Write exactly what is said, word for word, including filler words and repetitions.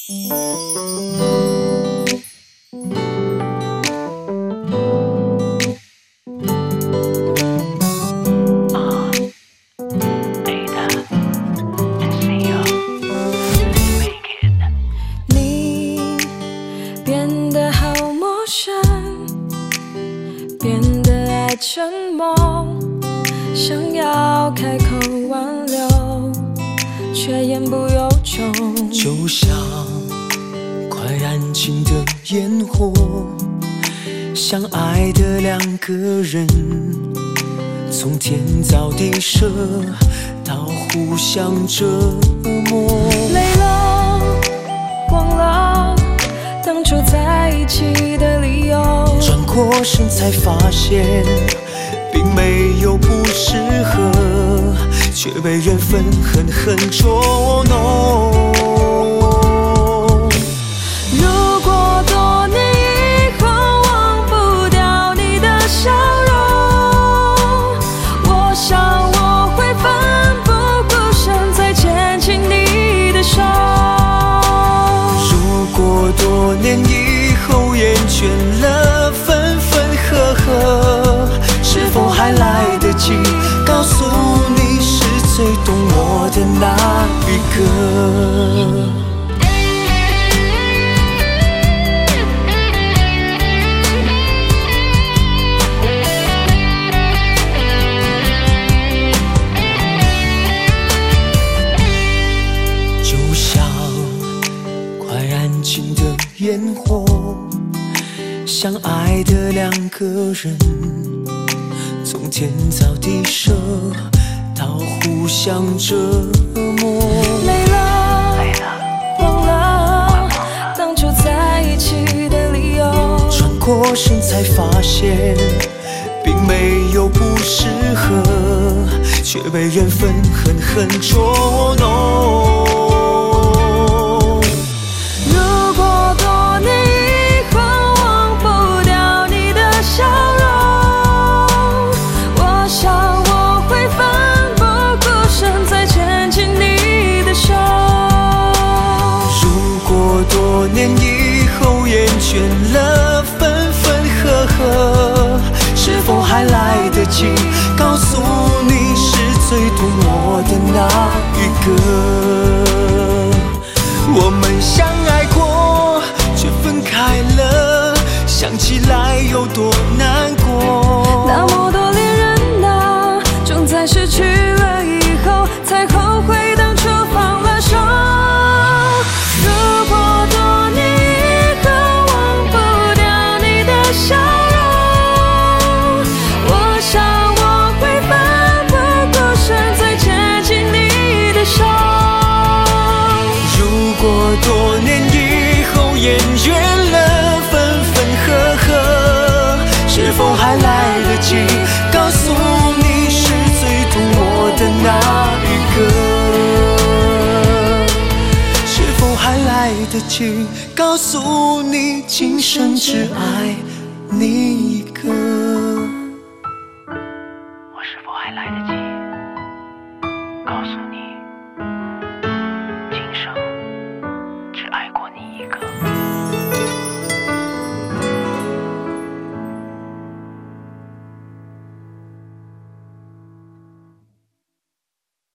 沉默，想要开口挽留，却言不由衷。 就像快燃尽的烟火，相爱的两个人，从天造地设到互相折磨。 累了，忘了当初在一起的理由。 转过身才发现，并没有不适合，却被缘分狠狠捉弄。 如果多年以后忘不掉你的笑容，我想我会奋不顾身再牵起你的手。 如果多年以后厌倦了分分合合，是否还来得及告诉你是最懂我的那一个？就像快燃尽的烟火，相爱的两个人，从天造地设到互相折磨。 累了，忘了当初在一起的理由。 转过身才发现，并没有不适合，却被缘分狠狠捉弄。 如果多年以后忘不掉你的笑容，我想我会奋不顾身再牵起你的手。 如果多年以后厌倦了分分合合，是否还来得及告诉你是最懂我的那一个？我们相爱过，却分开了，想起来有多难过。 那么多恋人啊，总在失去了以后才后悔当初放了手。如果多年以后忘不掉你的笑容，我想我会奋不顾身再牵起你的手。 如果多年以后厌倦了分分合合，是否还来得及告诉你是最懂我的那一个？是否还来得及告诉你今生只爱你一个？ 我是否还来得及告诉你